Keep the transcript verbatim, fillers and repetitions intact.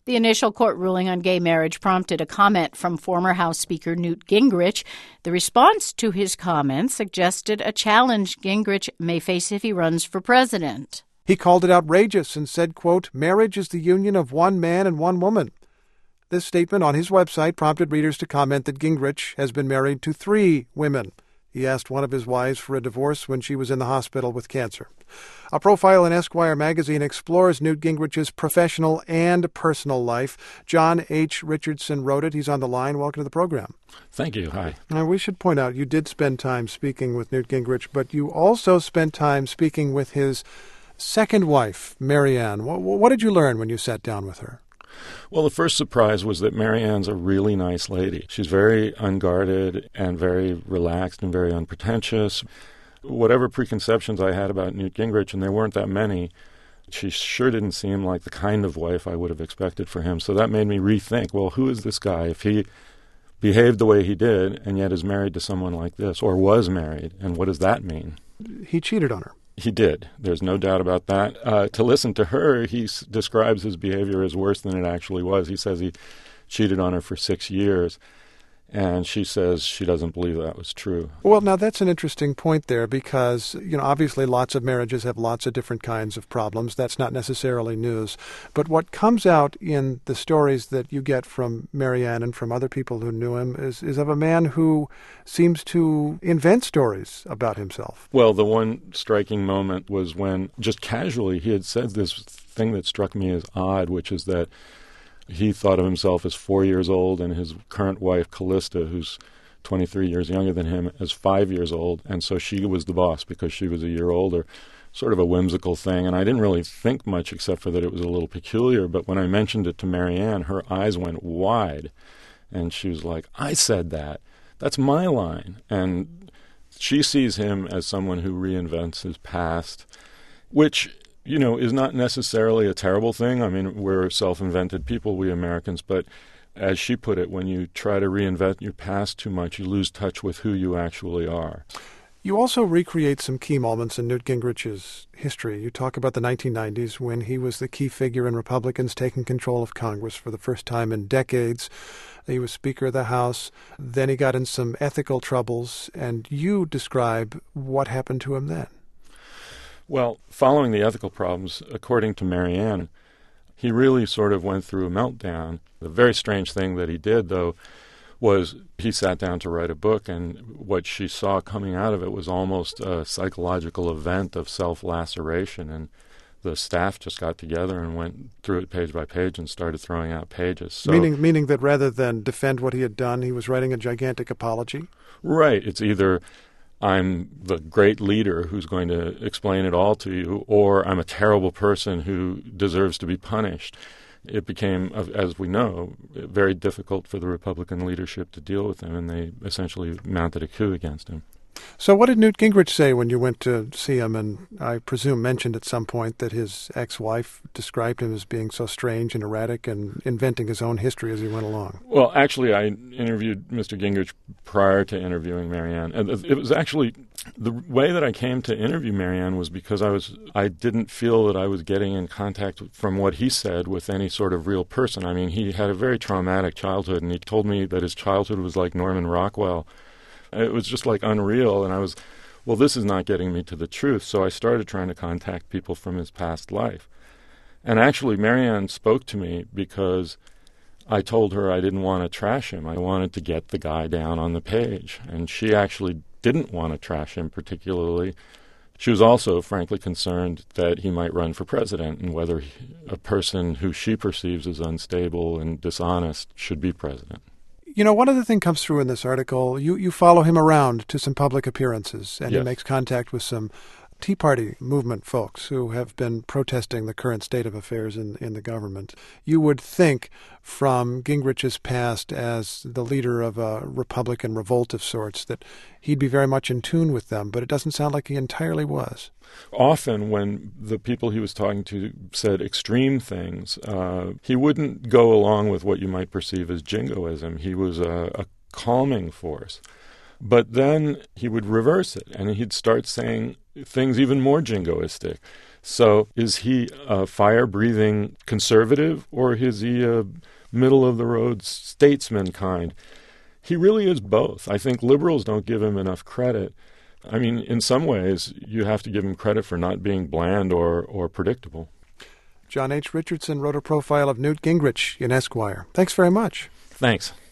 The initial court ruling on gay marriage prompted a comment from former House Speaker Newt Gingrich. The response to his comments suggested a challenge Gingrich may face if he runs for president. He called it outrageous and said, quote, "Marriage is the union of one man and one woman." This statement on his website prompted readers to comment that Gingrich has been married to three women. He asked one of his wives for a divorce when she was in the hospital with cancer. A profile in Esquire magazine explores Newt Gingrich's professional and personal life. John H. Richardson wrote it. He's on the line. Welcome to the program. Thank you. Hi. Now, we should point out you did spend time speaking with Newt Gingrich, but you also spent time speaking with his second wife, Marianne. What, what did you learn when you sat down with her? Well, the first surprise was that Marianne's a really nice lady. She's very unguarded and very relaxed and very unpretentious. Whatever preconceptions I had about Newt Gingrich, and there weren't that many, she sure didn't seem like the kind of wife I would have expected for him. So that made me rethink, well, who is this guy? If he behaved the way he did and yet is married to someone like this, or was married, and what does that mean? He cheated on her. He did. There's no doubt about that. Uh, to listen to her, he s- describes his behavior as worse than it actually was. He says he cheated on her for six years, and she says she doesn't believe that was true. Well, now that's an interesting point there because, you know, obviously lots of marriages have lots of different kinds of problems. That's not necessarily news. But what comes out in the stories that you get from Marianne and from other people who knew him is, is of a man who seems to invent stories about himself. Well, the one striking moment was when, just casually, he had said this thing that struck me as odd, which is that he thought of himself as four years old and his current wife, Callista, who's twenty-three years younger than him, as five years old. And so she was the boss because she was a year older. Sort of a whimsical thing. And I didn't really think much except for that it was a little peculiar. But when I mentioned it to Marianne, her eyes went wide. And she was like, I said that. That's my line. And she sees him as someone who reinvents his past, which, you know, is not necessarily a terrible thing. I mean, we're self-invented people, we Americans, but as she put it, when you try to reinvent your past too much, you lose touch with who you actually are. You also recreate some key moments in Newt Gingrich's history. You talk about the nineteen nineties when he was the key figure in Republicans taking control of Congress for the first time in decades. He was Speaker of the House. Then he got in some ethical troubles, and you describe what happened to him then. Well, following the ethical problems, according to Marianne, he really sort of went through a meltdown. The very strange thing that he did, though, was he sat down to write a book, and what she saw coming out of it was almost a psychological event of self-laceration, and the staff just got together and went through it page by page and started throwing out pages. So, meaning, meaning that rather than defend what he had done, he was writing a gigantic apology? Right. It's either I'm the great leader who's going to explain it all to you, or I'm a terrible person who deserves to be punished. It became, as we know, very difficult for the Republican leadership to deal with him, and they essentially mounted a coup against him. So what did Newt Gingrich say when you went to see him, and I presume mentioned at some point that his ex-wife described him as being so strange and erratic and inventing his own history as he went along? Well, actually, I interviewed Mister Gingrich prior to interviewing Marianne. And it was actually, the way that I came to interview Marianne was because I was I didn't feel that I was getting in contact from what he said with any sort of real person. I mean, he had a very traumatic childhood, and he told me that his childhood was like Norman Rockwell. It was just like unreal, and I was, well, this is not getting me to the truth. So I started trying to contact people from his past life. And actually, Marianne spoke to me because I told her I didn't want to trash him. I wanted to get the guy down on the page. And she actually didn't want to trash him particularly. She was also, frankly, concerned that he might run for president and whether he, a person who she perceives as unstable and dishonest should be president. You know, one other thing comes through in this article. You, you follow him around to some public appearances, and yes. He makes contact with some Tea Party movement folks who have been protesting the current state of affairs in, in the government. You would think from Gingrich's past as the leader of a Republican revolt of sorts that he'd be very much in tune with them, but it doesn't sound like he entirely was. Often when the people he was talking to said extreme things, uh, he wouldn't go along with what you might perceive as jingoism. He was a, a calming force. But then he would reverse it, and he'd start saying things even more jingoistic. So is he a fire-breathing conservative, or is he a middle-of-the-road statesman kind? He really is both. I think liberals don't give him enough credit. I mean, in some ways, you have to give him credit for not being bland or, or predictable. John H. Richardson wrote a profile of Newt Gingrich in Esquire. Thanks very much. Thanks.